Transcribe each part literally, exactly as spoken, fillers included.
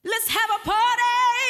Let's have a party.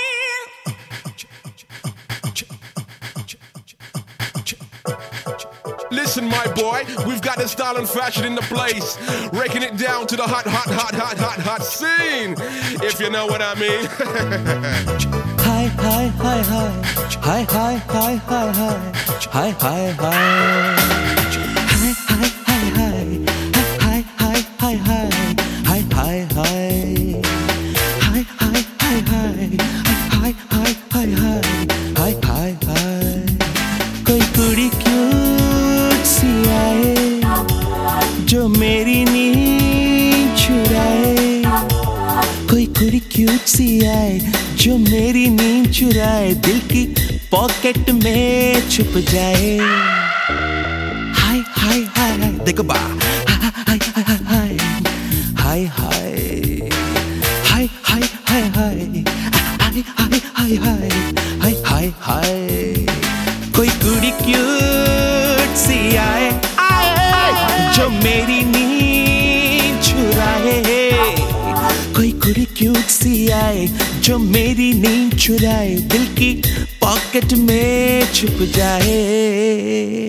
Listen, my boy, we've got the style and fashion in the place, raking it down to the hot, hot, hot, hot, hot, hot scene, if you know what I mean. Hi, hi, hi, hi, hi, hi, hi, hi, hi, hi, hi, hi. Hi, hi, hi, hi, hi, hi, hi, hi, hi, hi, hi. Hi, hi, hi, hi, hi, hi, hi, hi, hi, hi, hi. कोई कुड़ी cute सी आए जो मेरी नींद चुराए, कोई कुड़ी cute सी आए जो मेरी नींद चुराए, दिल की पॉकेट में छुप जाए। हाय हाय हाय हाय देखो बा, हाय हाय हाय हाय हाय हाय हाय हाय हाय हाय हाय हाय हाय हाय हाय। कोई कुड़ी क्यूट सी आए जो मेरी नींद चुराए, कोई कुड़ी क्यूट सी आए जो मेरी नींद चुराए, दिल की पॉकेट में छुप जाए।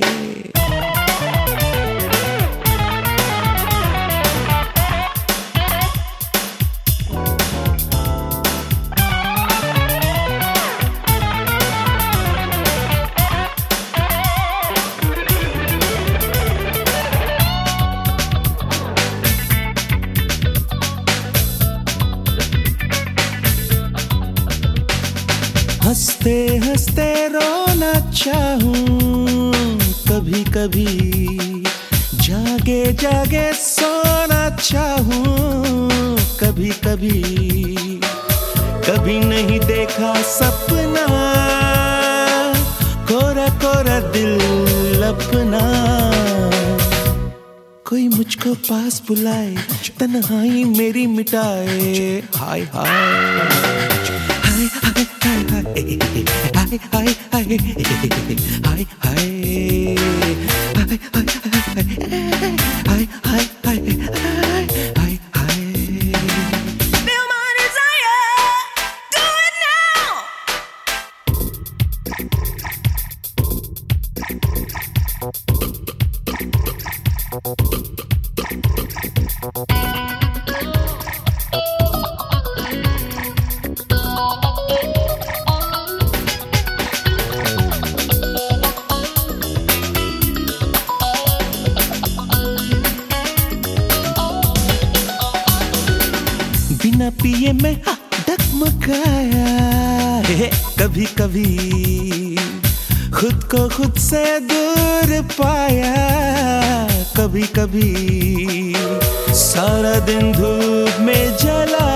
हंसते हंसते रोना चाहूं कभी कभी, जागे जागे सोना चाहूं कभी कभी, कभी नहीं देखा सपना कोरा कोरा दिल अपना, कोई मुझको पास बुलाए तन्हाई मेरी मिटाए। हाय हाय हाय हाय हाय हाय हाय हाय हाय हाय हाय हाय हाय। Feel my desire. Do it now. बिना पिए मैं डगमगाया है कभी कभी, खुद को खुद से दूर पाया कभी कभी, सारा दिन धूप में जला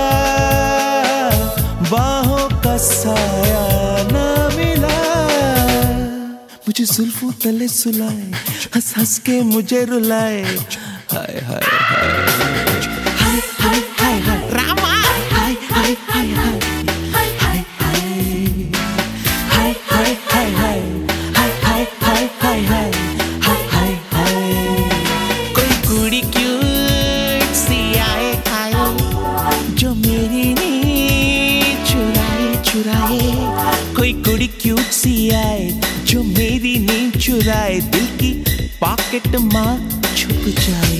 बाहों का साया ना मिला, मुझे जुल्फों तले सुलाए हंस हंस के मुझे रुलाए। हाय हाय हाय हाय हाय हाय हाय रामा, हाय हाय हाय हाय हाय हाय हाय हाय हाय हाय हाय हाय हाय हाय हाय। कोई कुड़ी क्यूट सी आए आए जो मेरी नींद चुराए चुराए, कोई कुड़ी क्यूट सी आए जो मेरी नींद चुराए, दिल की पॉकेट में छुप जाए।